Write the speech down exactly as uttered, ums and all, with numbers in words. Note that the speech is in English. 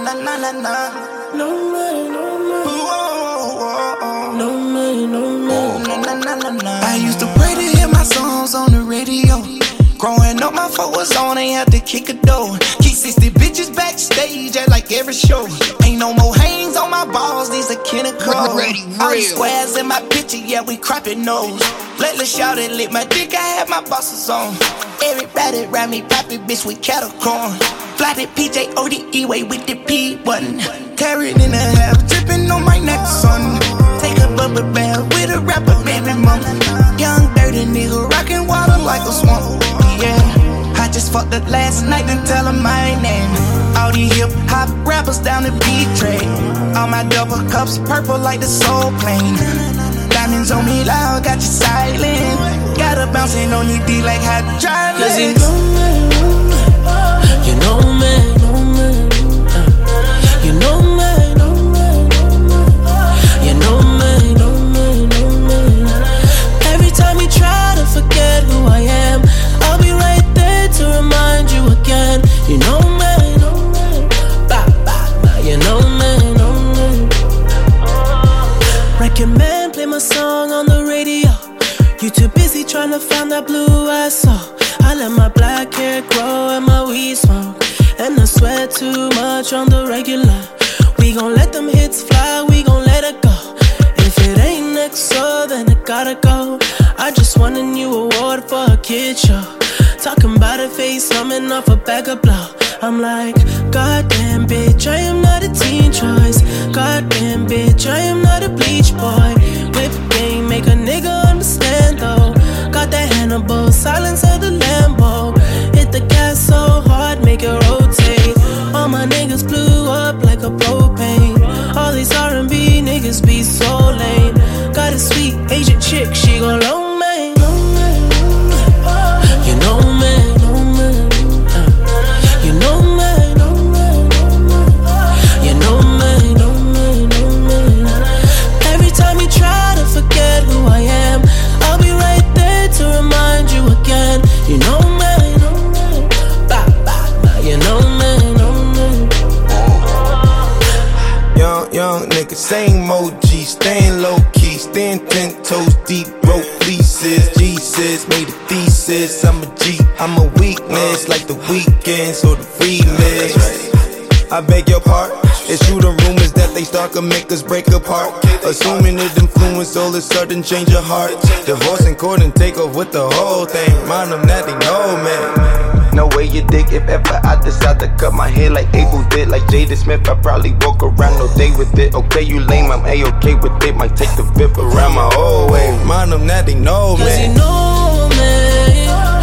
na na na na. No money, no money. Whoa, whoa, whoa. No money, no money. Na na na na na. I used to pray to hear my songs on the radio. Growing up, my folk was on, they had to kick a door. Keep sixty bitches backstage at like every show. Ain't no more hangs on my balls, these are chemical. All these squares in my picture, yeah, we cropping nose. Let the shout it lit my dick, I had my bosses on. Everybody around me poppin', bitch, with cattle corn. Flatted P J O D E way with the P button. Carried in a half, drippin' on my neck, son. Take a bubble bath with a rapper, baby mama. Young dirty nigga, rockin' water like a swamp. Yeah, I just fucked up last night and tell her my name. All these hip hop rappers down the beat track. All my double cups purple like the soul plane. Diamonds on me loud, got you silent. Got her bouncing on your D like hydraulics. Cause you know me, you know me, know me. You know me, know me, know me. You know me, know me, know me. Every time you try to forget who I am, I'll be right there to remind you again. You know me, know me. Bah, bah, bah. You know me, know me. Record man, play my song on the radio. You too busy trying to find that blue I saw. I let my black hair grow and my weed smoke, and I sweat too much on the regular. We gon' let them hits fly, we gon' let it go. If it ain't next, so then it gotta go. I just won a new award for a kid show. Talking about a face, coming off a bag of blow. I'm like, goddamn bitch, I am not a teen choice. Goddamn bitch, I am not a bleach boy. Whip game, make a nigga understand though. Got that Hannibal, silence of the Lambo. Hit the gas so hard, make it rotate. All my niggas blew up like a propane. All these R and B niggas be so lame. Got a sweet Asian chick, she gon' loan me. You know me, know me. You know me, know me, know me. You know me, know me, know me. Every time you try to forget who I am, I'll be right there to remind you again. You know me, know me. Bah, bah, bah. You know me, know me. Young, young nigga, same O G, staying low key, staying ten toes deep, broke fleeces. Jesus made a thesis. I'm a G, I'm a weakness, like the weekends or the remix. I beg your pardon. It's true the rumors that they start can make us break apart. Assuming it influence all of a sudden change your heart. Divorce in court and take off with the whole thing. Mind them that they know, man. No way you dig if ever I decide to cut my hair like Abel did. Like Jada Smith, I probably walk around all day with it. Okay, you lame, I'm A-okay with it. Might take the whip around my whole way. Mind them that they know, man. Cause you know me.